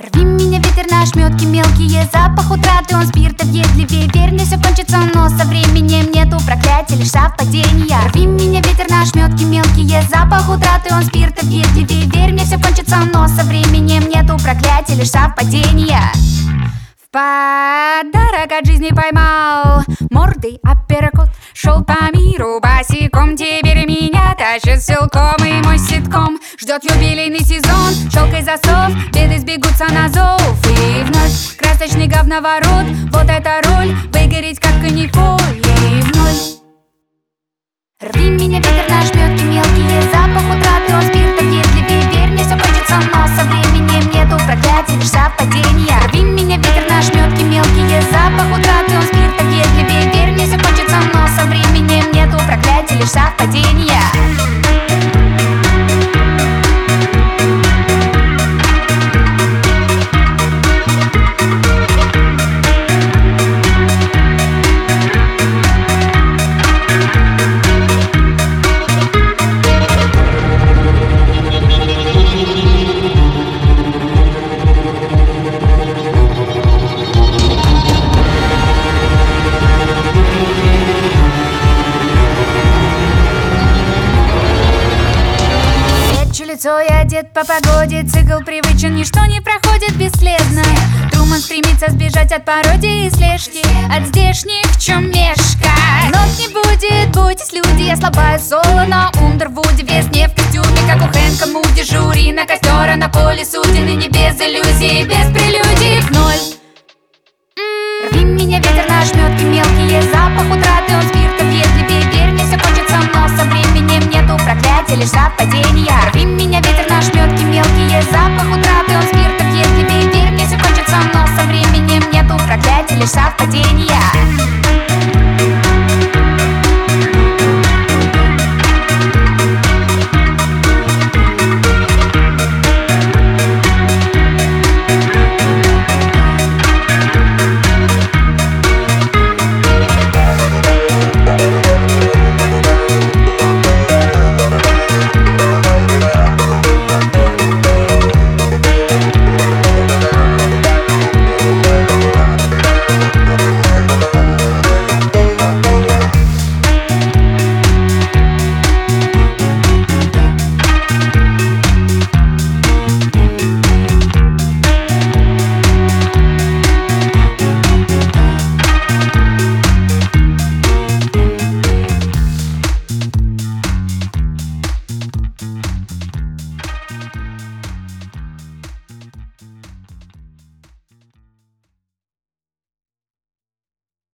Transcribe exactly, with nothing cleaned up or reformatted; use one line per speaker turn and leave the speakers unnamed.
Рви меня, ветер на ошметки мелкие, запах утраты, он спирта въедливее. Верь мне, все кончится, но со временем нету проклятия, лишь совпадения. Рви меня, ветер на ошметки мелкие, запах утраты, он спирта въедливее. Верь мне, все кончится, но со временем нету проклятия, лишь совпадения. В подарок от жизни поймал мордой апперкот. Шел по миру босиком, теперь меня тащит силком. И мой ситком ждет юбилейный сезон. Щелкай засов, беды сбегутся на зов. И вновь красочный говноворот. Вот эта роль, выгореть как каникуль. И вновь рви меня, ветер на ошметки мелкие, запах утраты, он спирта въедливее. Верь мне, все кончится, но со временем нету проклятия, лишь совпадения. Рви меня, ветер на ошметки мелкие, запах утраты, он спирта въедливее. Верь мне, все кончится, но со временем нету проклятия, лишь совпадения. Лицо и одет по погоде, цикл привычен, ничто не проходит бесследно. Труман стремится сбежать от пародии и слежки, от здешних чумешка. Нот не будет, бойтесь, люди, я слабая соло на Ундервуде. Вес не в костюме, как у Хэнка Муди. Жюри на костер, а на поле суден. И не без иллюзий, без прелюдий в ноль. Рви меня, ветер на ошметки мелкие, запах утраты, он спирта въедливее. Верь мне, все кончится, но со временем нету проклятия, лишь совпадения. Рви меня, ветер на ошметки мелкие, запах утраты.